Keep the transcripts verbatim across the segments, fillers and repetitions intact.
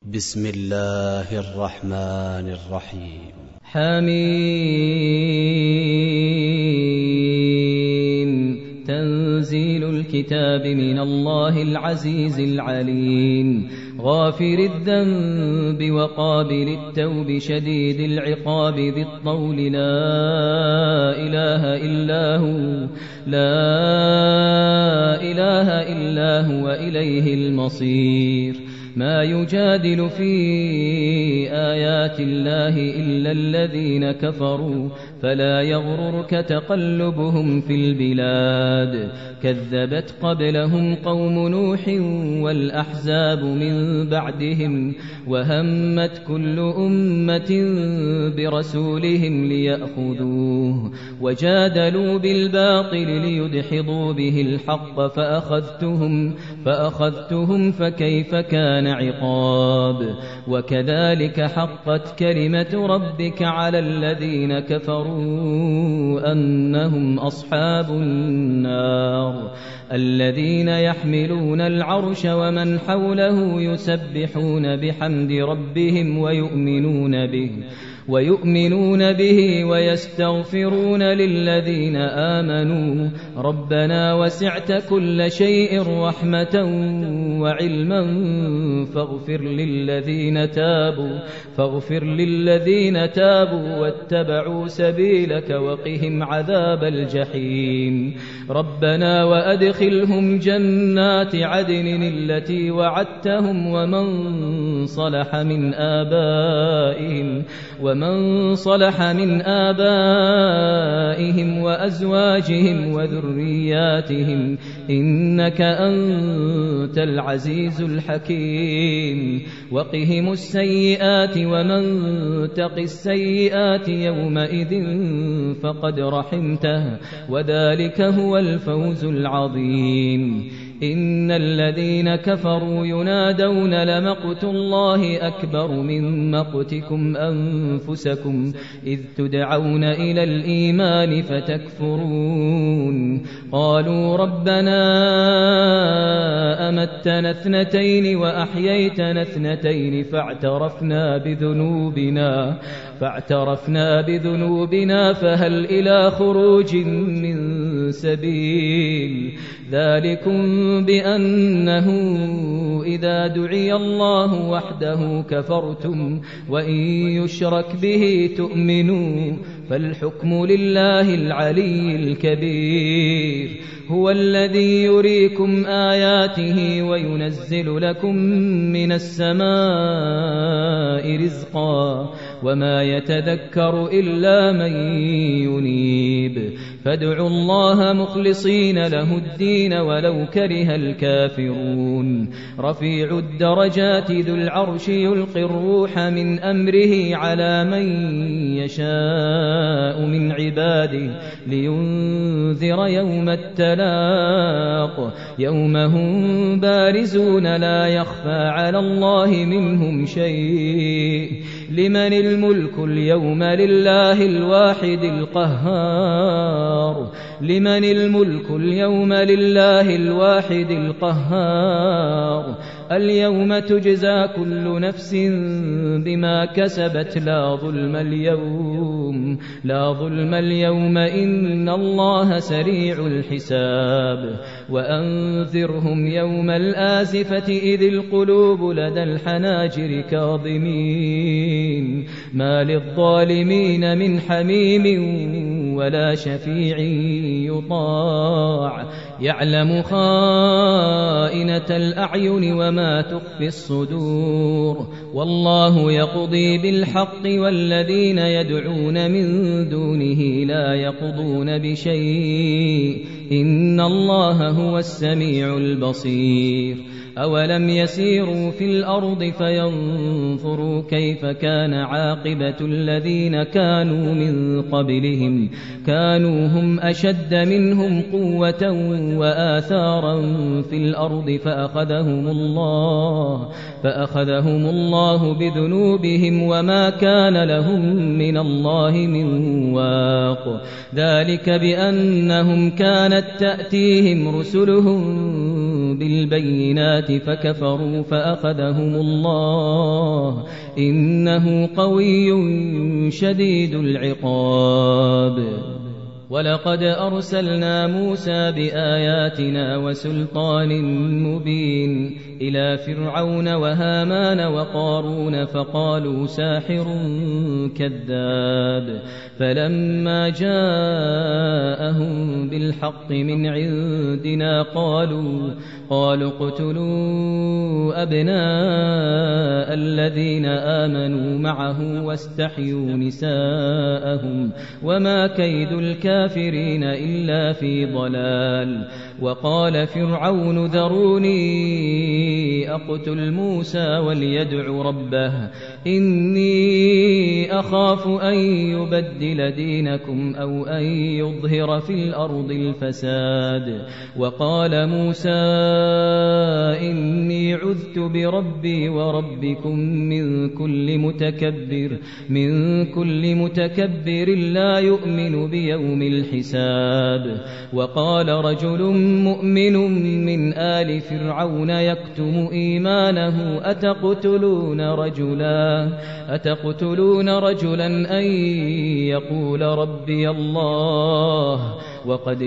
بسم الله الرحمن الرحيم. حميم. تنزيل الكتاب من الله العزيز العليم، غافر الذنب وقابل التوب شديد العقاب ذي الطول، لا إله إلا هو لا إله إلا هو إليه المصير. ما يجادل في آيات الله إلا الذين كفروا، فلا يغررك تقلبهم في البلاد. كذبت قبلهم قوم نوح والأحزاب من بعدهم، وهمت كل أمة برسولهم ليأخذوه، وجادلوا بالباطل ليدحضوا به الحق، فأخذتهم فأخذتهم فكيف كان عقاب. وكذلك حقت كلمة ربك على الذين كفروا أنهم أصحاب النار، الذين يحملون العرش ومن حوله يسبحون بحمد ربهم ويؤمنون به ويؤمنون به ويستغفرون للذين آمنوا ربنا وسعت كل شيء رحمة وعلما فاغفر للذين تابوا فاغفر للذين تابوا واتبعوا سبيلك وقهم عذاب الجحيم. ربنا وأدخلهم جنات عدن التي وعدتهم ومن صلح من آبائهم ومن صلح من آبائهم وأزواجهم وذرياتهم إنك أنت العزيز الحكيم. وقهم السيئات ومن تق السيئات يومئذ فقد رحمته، وذلك هو الفوز العظيم. إن الذين كفروا ينادون لمقت الله أكبر من مقتكم أنفسكم إذ تدعون إلى الإيمان فتكفرون. قالوا ربنا أمتنا اثنتين وأحييتنا اثنتين فاعترفنا بذنوبنا فاعترفنا بذنوبنا فهل إلى خروج من سبيل. ذلكم بأنه إذا دعي الله وحده كفرتم وإن يشرك به تؤمنوا، فالحكم لله العلي الكبير. هو الذي يريكم آياته وينزل لكم من السماء رزقا، وما يتذكر إلا من ينيب. فادعوا الله مخلصين له الدين ولو كره الكافرون. رفيع الدرجات ذو العرش يلقي الروح من أمره على من يشاء من عباده لينذر يوم التلاق، يوم هم بارزون لا يخفى على الله منهم شيء. لمن الملك اليوم لله الواحد القهار لمن الملك اليوم لله الواحد القهار. اليوم تجزى كل نفس بما كسبت لا ظلم اليوم لا ظلم اليوم إن الله سريع الحساب. وأنذرهم يوم الآزفة إذ القلوب لدى الحناجر كاظمين ما للظالمين من حميم ولا شفيع يطاع. يعلم خائنة الأعين وما تخفي الصدور، والله يقضي بالحق والذين يدعون من دونه لا يقضون بشيء إن الله هو السميع البصير. أولم يسيروا في الأرض فينظروا كيف كان عاقبة الذين كانوا من قبلهم، كانوا هم أشد منهم قوة وآثارا في الأرض فأخذهم الله فأخذهم الله بذنوبهم وما كان لهم من الله من واق. ذلك بأنهم كانت تأتيهم رسلهم بالبينات فكفروا فأخذهم الله إنه قوي شديد العقاب. ولقد أرسلنا موسى بآياتنا وسلطان مبين إلى فرعون وهامان وقارون فقالوا ساحر كذاب. فلما جاءهم بالحق من عندنا قالوا قالوا اقتلوا أبناء الذين آمنوا معه واستحيوا نساءهم وما كيد الكافرين إلا في ضلال. وقال فرعون ذروني أقتل موسى وليدع ربه إني أخاف أن يبدل دينكم أو أن يظهر في الأرض الفساد. وقال موسى إني عذت بربي وربكم من كل متكبر من كل متكبر لا يؤمن بيوم الحساب. وقال رجل مؤمن من آل فرعون يكتم إيمانه أتقتلون رجلا أتقتلون رجلا أن يقول ربي الله وقد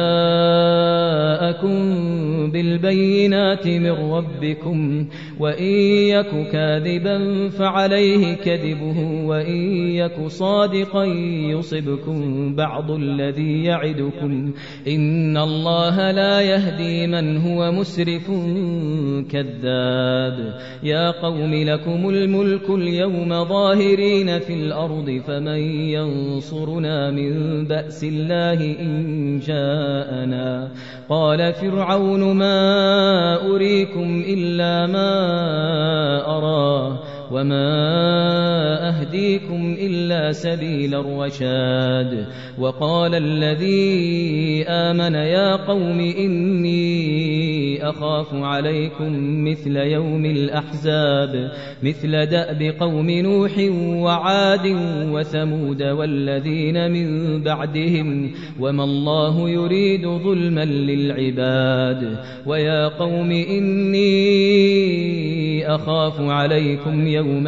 جاءكم بالبينات من ربكم وإن يك كاذبا فعليه كذبه وإن يك صادقا يصبكم بعض الذي يعدكم إن الله لا يهدي من هو مسرف كذاب. يا قوم لكم الملك اليوم ظاهرين في الأرض فمن ينصرنا من بأس الله إن جاءنا. قال فرعون ما أريكم إلا ما أرى وما أهديكم إلا سبيل الرشاد. وقال الذي آمن يا قوم إني أخاف عليكم مثل يوم الأحزاب مثل دأب قوم نوح وعاد وثمود والذين من بعدهم وما الله يريد ظلما للعباد. ويا قوم إني أخاف عليكم يوم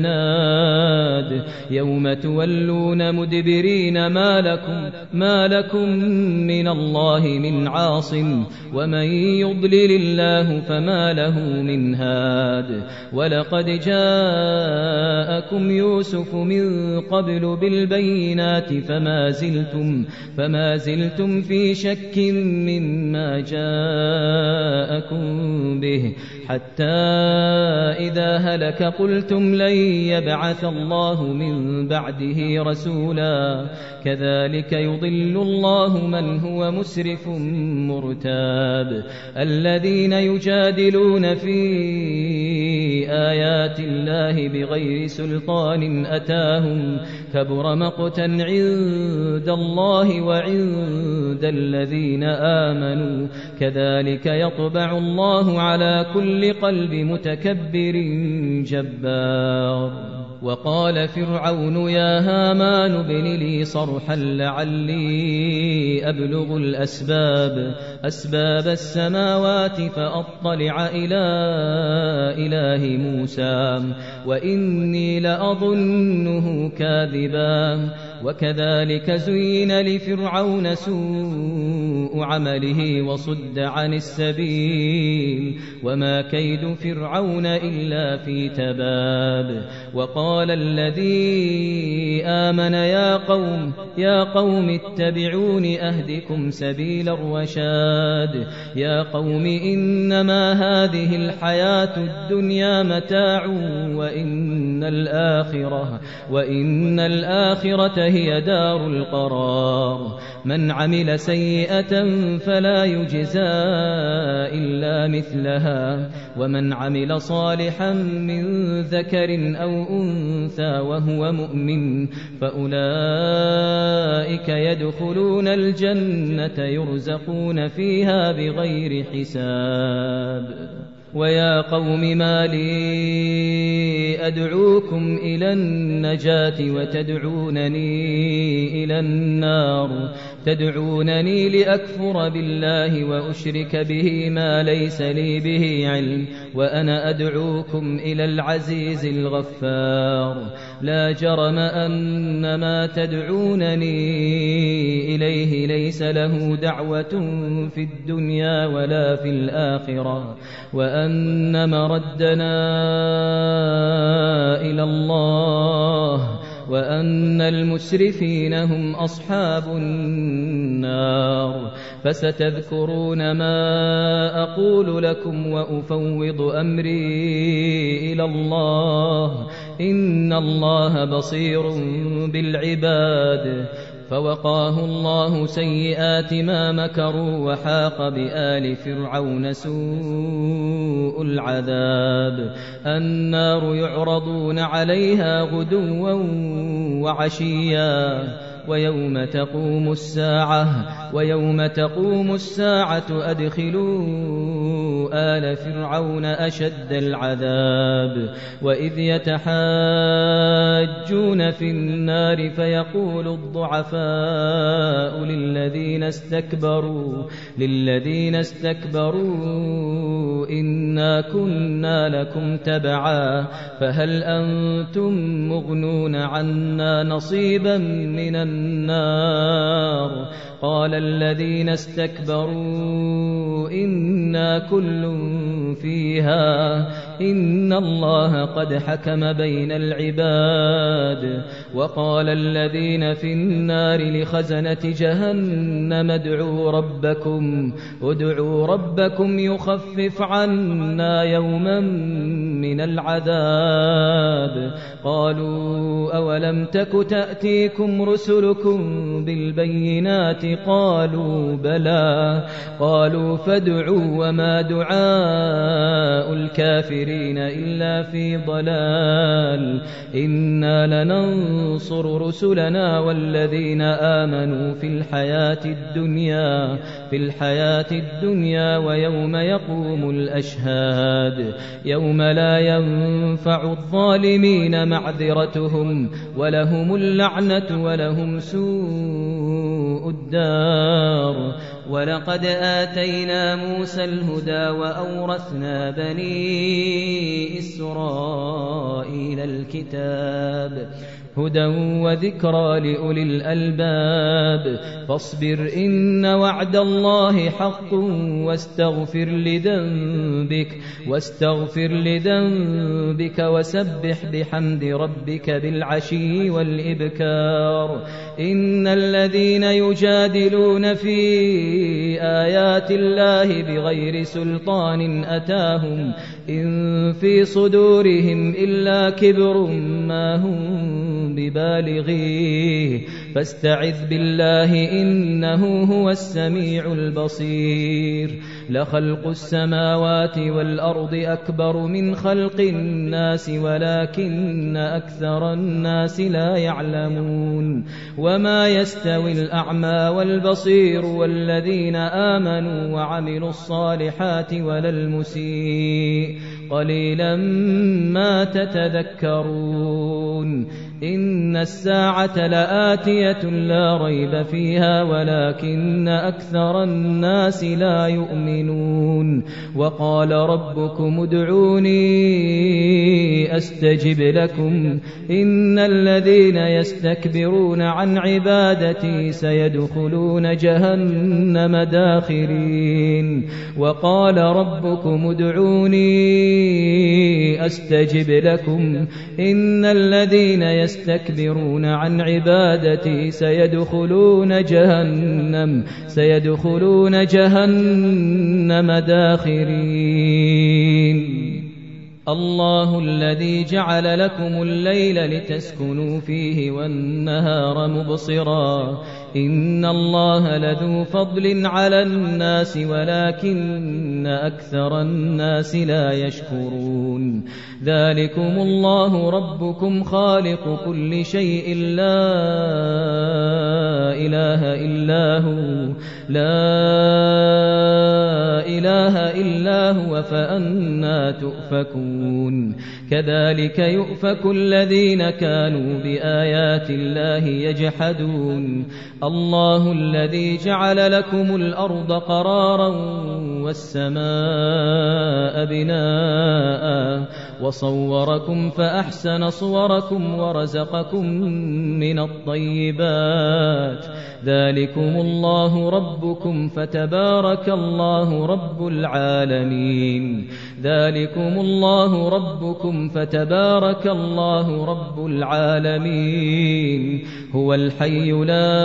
التناد يوم تولون مدبرين ما لكم, ما لكم من الله من عاصم ومن يضلل الله فما له من هاد. ولقد جاءكم يوسف من قبل بالبينات فما زلتم, فما زلتم في شك مما جاءكم به حتى إذا هلك قلتم لن يبعث الله من بعده رسولا كذلك يضل الله من هو مسرف مرتاب. الذين يجادلون في آيات الله بغير سلطان أتاهم كبر مقتا عند الله وعند الذين آمنوا كذلك يطبع الله على كل قلب متكبر جبار. وقال فرعون يا هامان ابن لي صرحا لعلي أبلغ الأسباب أسباب السماوات فأطلع إلى إله موسى وإني لأظنه كاذبا. وكذلك زين لفرعون سوء عمله وصد عن السبيل وما كيد فرعون إلا في تباب. وقال الذي آمن يا قوم يا قوم اتبعون أهدكم سبيل الرشاد. يا قوم إنما هذه الحياة الدنيا متاع وإن الآخرة وإن الآخرة هي دار القرار. من عمل سيئة فلا يجزى إلا مثلها ومن عمل صالحا من ذكر أو أنثى وهو مؤمن فأولئك يدخلون الجنة يرزقون فيها بغير حساب. ويا قوم ما لي أدعوكم إلى النجاة وتدعونني إلى النار تدعونني لأكفر بالله وأشرك به ما ليس لي به علم وأنا أدعوكم إلى العزيز الغفار لا جرم أن ما تدعونني إليه ليس له دعوة في الدنيا ولا في الآخرة وأن مردنا إلى الله وأن المسرفين هم أصحاب النار فستذكرون ما أقول لكم وأفوض أمري إلى الله إن الله بصير بالعباد فوقاه الله سيئات ما مكروا وحاق بآل فرعون سوء العذاب النار يعرضون عليها غدوا وعشيا ويوم تقوم الساعة ويوم تقوم الساعة أدخلوا آل فرعون أشد العذاب وإذ يتحاجون في النار فيقول الضعفاء للذين استكبروا للذين استكبروا إنا كنا لكم تبعا فهل أنتم مغنون عنا نصيبا من النار قال الذين استكبروا إنا كل فيها إن الله قد حكم بين العباد وقال الذين في النار لخزنة جهنم ادعوا ربكم ادعوا ربكم يخفف عنا يوما من العذاب قالوا أولم تك تأتيكم رسلكم بالبينات قالوا بلى قالوا فادعوا وما دعاء الكافرين إلا في ضلال إنا لننصر رسلنا والذين آمنوا في الحياة الدنيا في الحياة الدنيا ويوم يقوم الأشهاد يوم لا ينفع الظالمين معذرتهم ولهم اللعنة ولهم سوء الدار ولقد آتينا موسى الهدى وأورثنا بني إسرائيل الكتاب هدى وذكرى لأولي الألباب فاصبر إن وعد الله حق واستغفر لذنبك واستغفر لذنبك وسبح بحمد ربك بالعشي والإبكار إن الذين يجادلون في آيات الله بغير سلطان أتاهم إن في صدورهم إلا كبر ما هم ببالغيه فاستعذ بالله إنه هو السميع البصير لخلق السماوات والأرض أكبر من خلق الناس ولكن أكثر الناس لا يعلمون وما يستوي الأعمى والبصير والذين آمنوا وعملوا الصالحات ولا المسيء قليلا ما تتذكرون إن الساعة لآتية لا ريب فيها ولكن أكثر الناس لا يؤمنون وقال ربكم ادعوني أستجب لكم إن الذين يستكبرون عن عبادتي سيدخلون جهنم داخرين وقال ربكم ادعوني أستجب لكم إن الذين يستكبرون عن عبادتي سيدخلون جهنم سيدخلون جهنم داخرين الله الذي جعل لكم الليل لتسكنوا فيه والنهار مبصرا إن الله لذو فضل على الناس ولكن أكثر الناس لا يشكرون ذلكم الله ربكم خالق كل شيء لا إله إلا هو لا إله إلا هو فأنى تؤفكون كذلك يؤفك الذين كانوا بآيات الله يجحدون الله الذي جعل لكم الأرض قرارا والسماء بناء وصوركم فأحسن صوركم ورزقكم من الطيبات ذلكم الله ربكم فتبارك الله رب العالمين ذلكم الله ربكم فتبارك الله رب العالمين هو الحي لا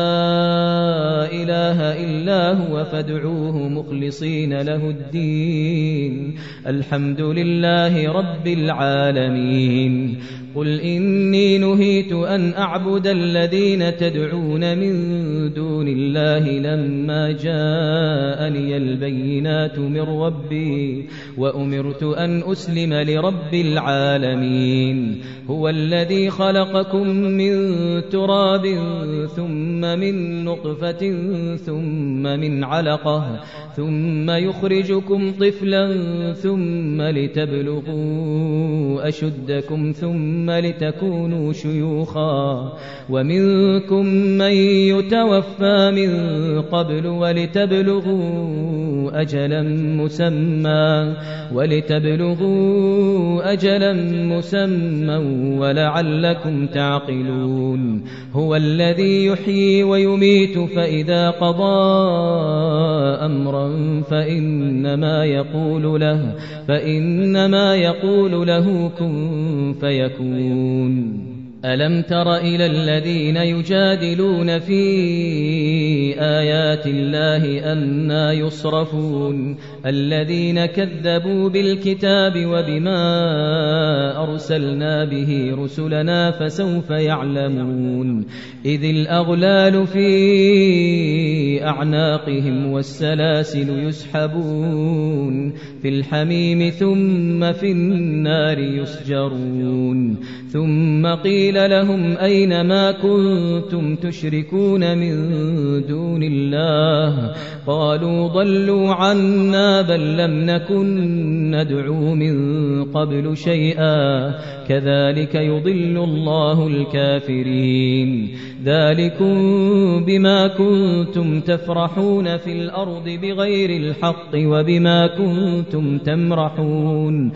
إله إلا هو فادعوه مخلصين له الدين الحمد لله رب العالمين قل إني نهيت أن أعبد الذين تدعون من دون الله لما جاءني البينات من ربي وأمرت أن أسلم لرب العالمين هو الذي خلقكم من تراب ثم من نطفة ثم من علقة ثم يخرجكم طفلا ثم لتبلغوا أشدكم ثم لتكونوا شيوخا ومنكم من يتوفى من قبل ولتبلغوا أجلا مسمى ولتبلغوا أجلا مسمى ولعلكم تعقلون هو الذي يحيي ويميت فإذا قضى أمرا فإنما يقول له فإنما يقول له كن فيكون ألم تر إلى الذين يجادلون في آيات الله أنى يصرفون الذين كذبوا بالكتاب وبما أرسلنا به رسلنا فسوف يعلمون إذ الأغلال في أعناقهم والسلاسل يسحبون في الحميم ثم في النار يسجرون ثم قيل لهم أين ما كنتم تشركون من دون الله قالوا ضلوا عنا بل لم نكن ندعو من قبل شيئا كذلك يضل الله الكافرين ذلكم بما كنتم تفرحون في الأرض بغير الحق وبما كنتم تمرحون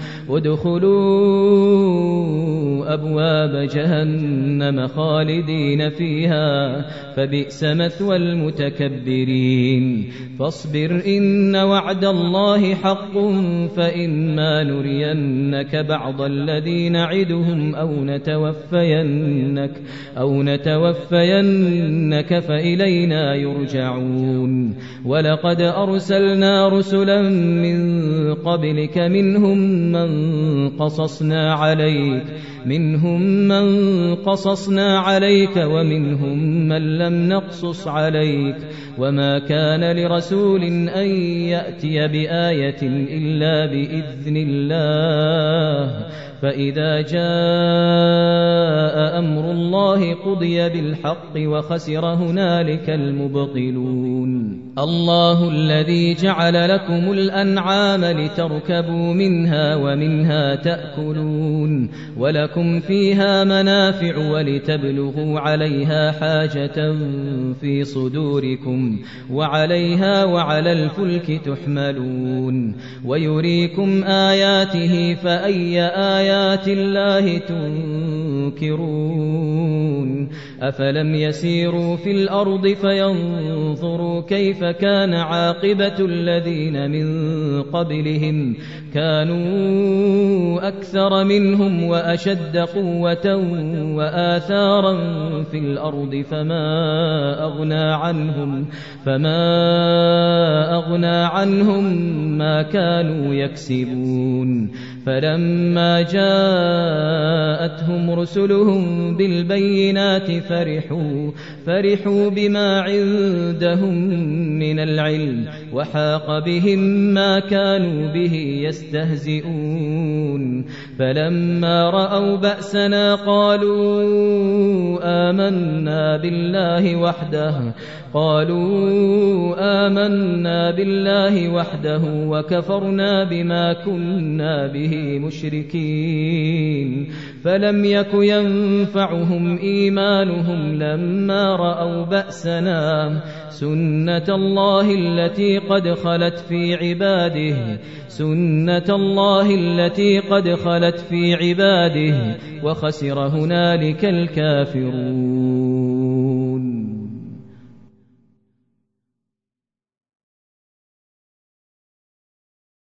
ادخلوا أبواب جهنم خالدين فيها فبئس مثوى المتكبرين فاصبر إن وعد الله حق فإما نرينك بعض الذي نعدهم أو نتوفينك أو نتوفينك فإلينا يرجعون ولقد أرسلنا رسلا من قبلك منهم من قصصنا عليك منهم من قصصنا عليك ومنهم من لم نقصص عليك وما كان لرسول أن يأتي بآية إلا بإذن الله فإذا جاء أمر الله قضي بالحق وخسر هنالك المبطلون الله الذي جعل لكم الأنعام لتركبوا منها ومنها تأكلون ولكم فيها منافع ولتبلغوا عليها حاجة في صدوركم وعليها وعلى الفلك تحملون ويريكم آياته فأي آيات الله تنكرون أفلم يسيروا في الأرض فينظروا كيف كان عاقبة الذين من قبلهم كانوا أكثر منهم وأشد قوة وآثارا في الأرض فما أغنى عنهم فما أغنى عنهم ما كانوا يكسبون فلما جاءتهم رسلهم بالبينات فرحوا فرحوا بما عندهم من العلم وحاق بهم ما كانوا به يستهزئون فلما رأوا بأسنا قالوا آمنا بالله وحده قالوا آمنا بالله وحده وكفرنا بما كنا به به مشركين فلم يك ينفعهم إيمانهم لما رأوا بأسنا سنة الله التي قد خلت في عباده سنة الله التي قد خلت في عباده وخسر هنالك الكافرون